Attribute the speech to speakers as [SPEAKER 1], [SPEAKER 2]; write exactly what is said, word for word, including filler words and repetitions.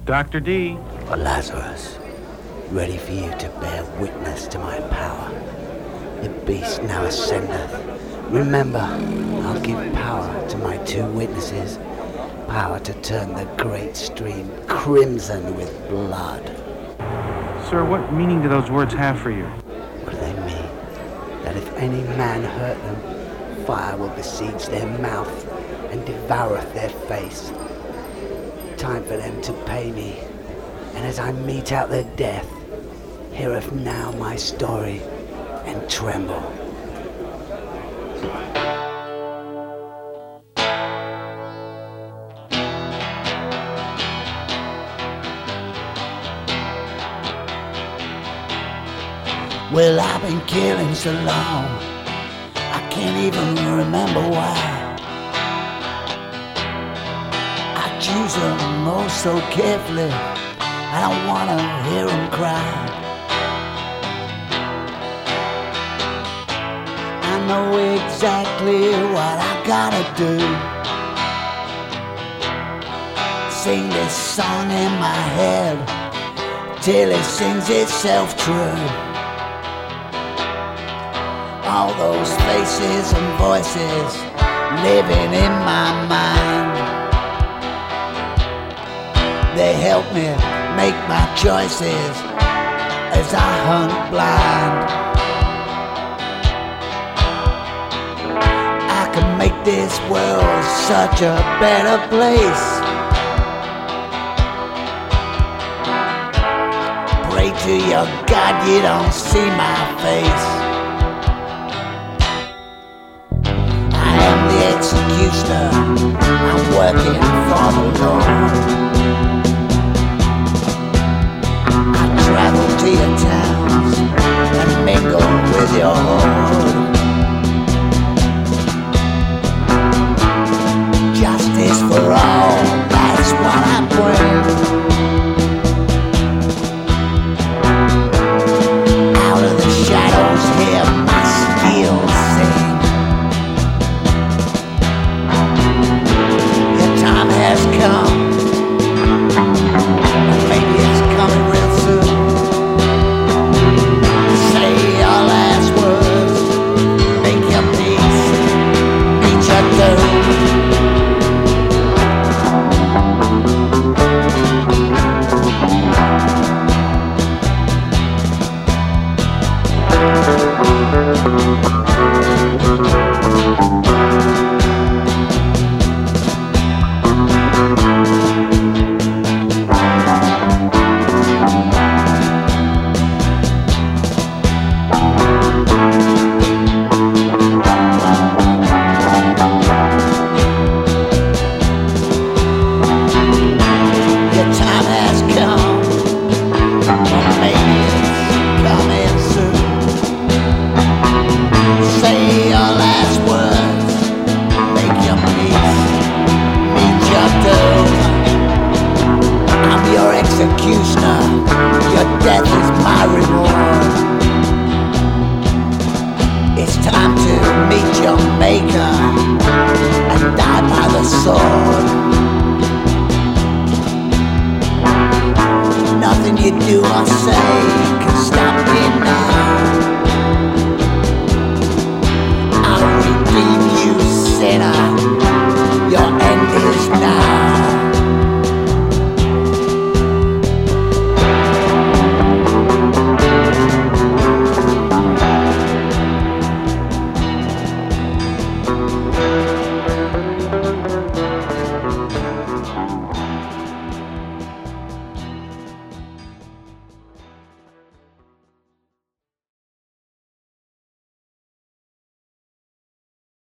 [SPEAKER 1] Doctor D.
[SPEAKER 2] Lazarus, ready for you to bear witness to my power. The beast now ascendeth. Remember, I'll give power to my two witnesses. Power to turn the great stream crimson with blood.
[SPEAKER 1] Sir, what meaning do those words have for you?
[SPEAKER 2] What do they mean? That if any man hurt them, fire will besiege their mouth and devoureth their face. Time for them to pay me, and as I mete out their death, heareth now my story, and tremble. Well, I've been killing so long, I can't even remember why. I choose them oh so carefully, I don't want to hear them cry. I know exactly what I gotta do. Sing this song in my head till it sings itself true. All those faces and voices living in my mind, they help me make my choices as I hunt blind. I can make this world such a better place. Pray to your God you don't see my face. Executioner, I'm working for the Lord. I travel to your towns and mingle with your horde. Justice for all, that's what I bring. Out of the shadows, hear my steel sing. Has come, and maybe it's coming real soon. Say your last words, make your peace, meet your doom. Executioner, your death is my reward. It's time to meet your maker and die by the sword. Nothing you do or say